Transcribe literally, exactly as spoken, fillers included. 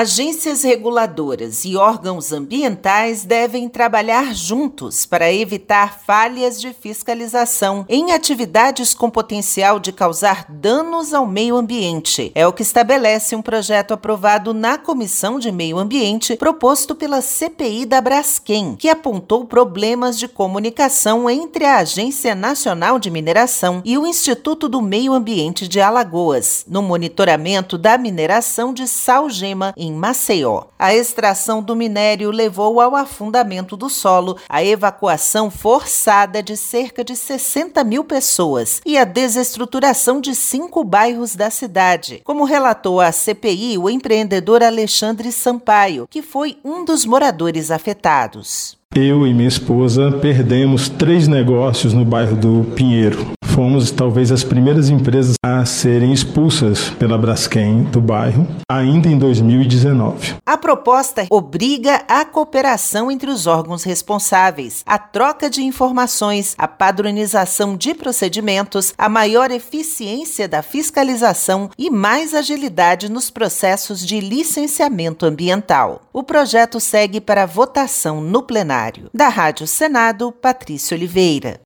Agências reguladoras e órgãos ambientais devem trabalhar juntos para evitar falhas de fiscalização em atividades com potencial de causar danos ao meio ambiente. É o que estabelece um projeto aprovado na Comissão de Meio Ambiente, proposto pela C P I da Braskem, que apontou problemas de comunicação entre a Agência Nacional de Mineração e o Instituto do Meio Ambiente de Alagoas, no monitoramento da mineração de sal-gema em Maceió. A extração do minério levou ao afundamento do solo, a evacuação forçada de cerca de sessenta mil pessoas e a desestruturação de cinco bairros da cidade, como relatou à C P I o empreendedor Alexandre Sampaio, que foi um dos moradores afetados. Eu e minha esposa perdemos três negócios no bairro do Pinheiro. Fomos talvez as primeiras empresas a serem expulsas pela Braskem do bairro, ainda em dois mil e dezenove. A proposta obriga a cooperação entre os órgãos responsáveis, a troca de informações, a padronização de procedimentos, a maior eficiência da fiscalização e mais agilidade nos processos de licenciamento ambiental. O projeto segue para votação no plenário. Da Rádio Senado, Patrícia Oliveira.